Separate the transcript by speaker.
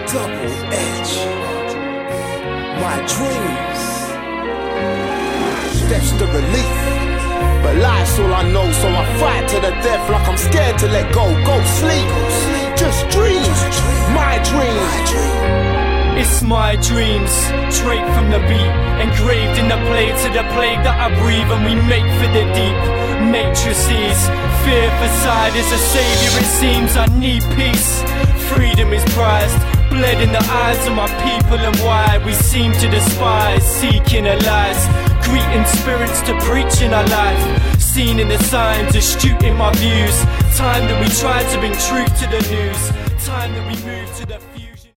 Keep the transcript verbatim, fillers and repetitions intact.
Speaker 1: double edge. My dreams, steps to relief, but life's all I know, so I fight to the death like I'm scared to let go. Go sleep, just dreams, my dreams.
Speaker 2: It's my dreams, straight from the beat, engraved in the blades of the plague that I breathe, and we make for the deep. Matrices, fear facade is a savior, it seems. I need peace, freedom is prized, bled in the eyes of my people, and why we seem to despise, seeking a lies, greeting spirits to preach in our life, seen in the signs, astute in my views. Time that we try to bring truth to the news, time that we move to the future.